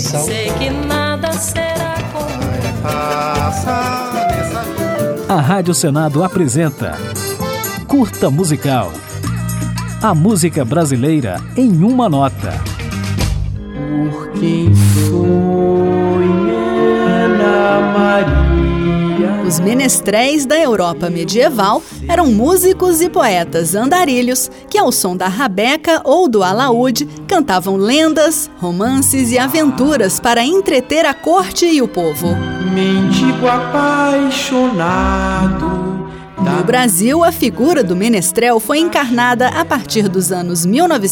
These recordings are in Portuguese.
Universal. Sei que nada será como A Rádio Senado apresenta Curta Musical. A música brasileira em uma nota. Por quem foi Ana Maria. Os menestréis da Europa medieval eram músicos e poetas andarilhos que, ao som da rabeca ou do alaúde, cantavam lendas, romances e aventuras para entreter a corte e o povo. Mendigo apaixonado. No Brasil, a figura do menestrel foi encarnada a partir dos anos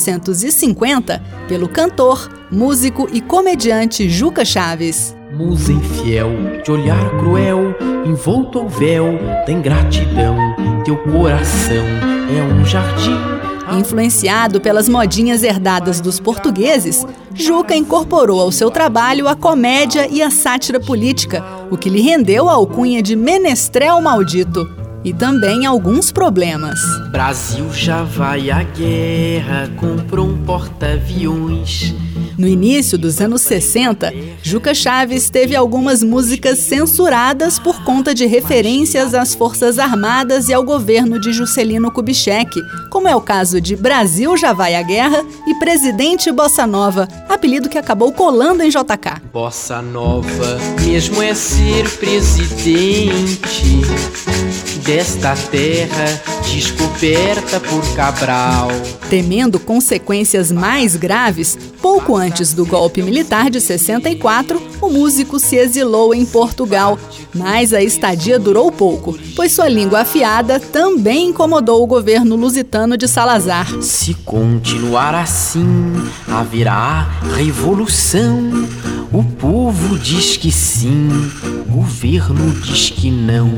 1950 pelo cantor, músico e comediante Juca Chaves. Musa infiel, de olhar cruel, envolto ao véu da ingratidão, teu coração é um jardim. Influenciado pelas modinhas herdadas dos portugueses, Juca incorporou ao seu trabalho a comédia e a sátira política, o que lhe rendeu a alcunha de menestrel maldito. E também alguns problemas. Brasil já vai à guerra, comprou um porta-aviões. No início dos anos 60, Juca Chaves teve algumas músicas censuradas por conta de referências às Forças Armadas e ao governo de Juscelino Kubitschek, como é o caso de Brasil já vai à guerra e Presidente Bossa Nova, apelido que acabou colando em JK. Bossa Nova, mesmo é ser presidente desta terra descoberta por Cabral. Temendo consequências mais graves, pouco antes do golpe militar de 64, o músico se exilou em Portugal. Mas a estadia durou pouco, pois sua língua afiada também incomodou o governo lusitano de Salazar. Se continuar assim, haverá revolução. O povo diz que sim, o governo diz que não.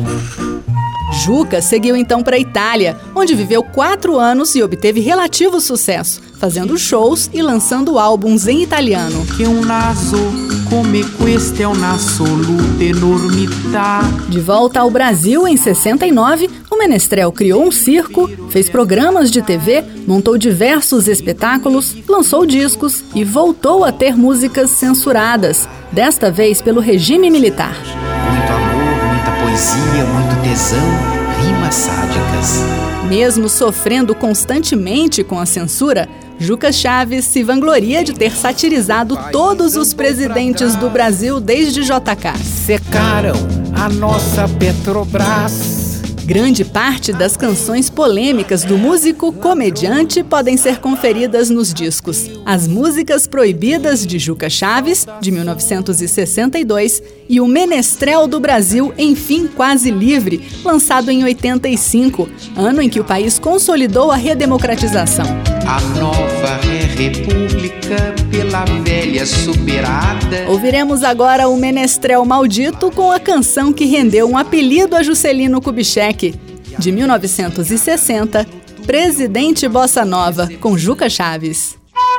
Juca seguiu então para a Itália, onde viveu 4 anos e obteve relativo sucesso, fazendo shows e lançando álbuns em italiano. Que um naso come questa è una assoluta enormità. De volta ao Brasil em 69, o menestrel criou um circo, fez programas de TV, montou diversos espetáculos, lançou discos e voltou a ter músicas censuradas, desta vez pelo regime militar. Muito amor, muita poesia, muito tesão, rimas sádicas. Mesmo sofrendo constantemente com a censura, Juca Chaves se vangloria de ter satirizado todos os presidentes do Brasil desde JK. Secaram a nossa Petrobras. Grande parte das canções polêmicas do músico comediante podem ser conferidas nos discos As Músicas Proibidas de Juca Chaves, de 1962, e O Menestrel do Brasil, Enfim Quase Livre, lançado em 85, ano em que o país consolidou a redemocratização. A nova república pela velha superada. Ouviremos agora o Menestrel Maldito com a canção que rendeu um apelido a Juscelino Kubitschek. De 1960, Presidente Bossa Nova, com Juca Chaves.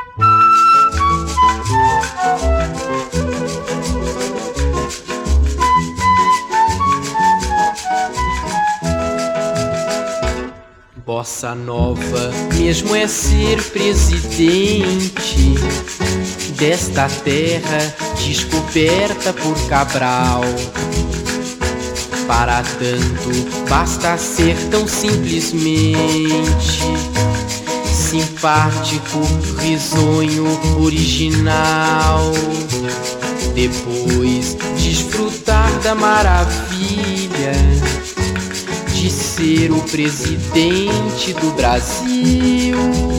Bossa Nova, mesmo é ser presidente desta terra descoberta por Cabral. Para tanto, basta ser tão simplesmente simpático, risonho, original. Depois, desfrutar da maravilha de ser o presidente do Brasil.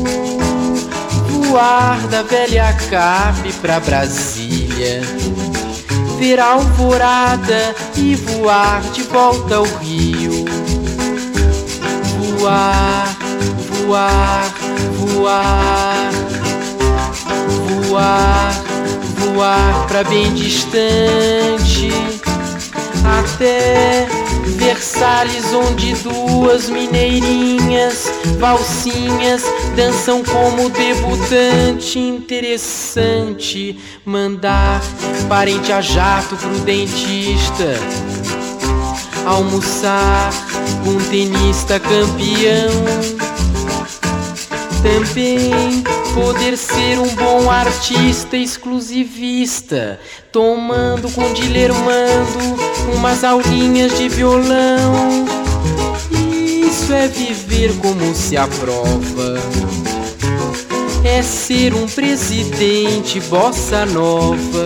Voar da velha Cape pra Brasília, ver a alvorada e voar de volta ao Rio. Voar, voar, voar, voar, voar pra bem distante, até Versalhes, onde 2 mineirinhas, valsinhas, dançam como debutante. Interessante mandar parente a jato pro dentista, almoçar com um tenista campeão. também poder ser um bom artista exclusivista, tomando com dilermando umas aulinhas de violão. Isso é viver como se aprova, é ser um presidente bossa nova,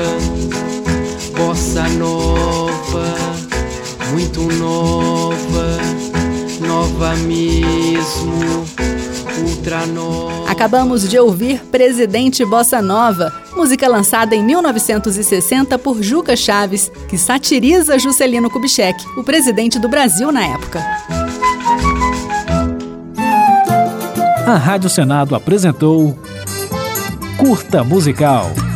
muito nova, nova mesmo, ultra nova. Acabamos de ouvir Presidente Bossa Nova, música lançada em 1960 por Juca Chaves, que satiriza Juscelino Kubitschek, o presidente do Brasil na época. A Rádio Senado apresentou Curta Musical.